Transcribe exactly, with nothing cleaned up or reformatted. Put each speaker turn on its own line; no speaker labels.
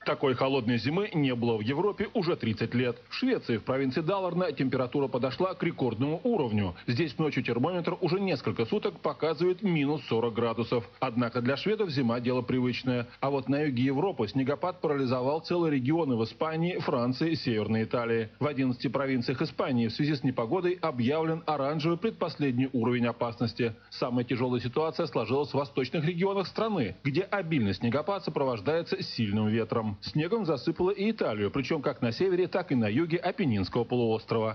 Такой холодной зимы не было в Европе уже тридцать лет. В Швеции, в провинции Даларна, температура подошла к рекордному уровню. Здесь ночью термометр уже несколько суток показывает минус сорок градусов. Однако для шведов зима – дело привычное. А вот на юге Европы снегопад парализовал целые регионы в Испании, Франции, Северной Италии. В одиннадцати провинциях Испании в связи с непогодой объявлен оранжевый предпоследний уровень опасности. Самая тяжелая ситуация сложилась в восточных регионах страны, где обильный снегопад сопровождается сильным ветром. Снегом засыпало и Италию, причем как на севере, так и на юге Апеннинского полуострова.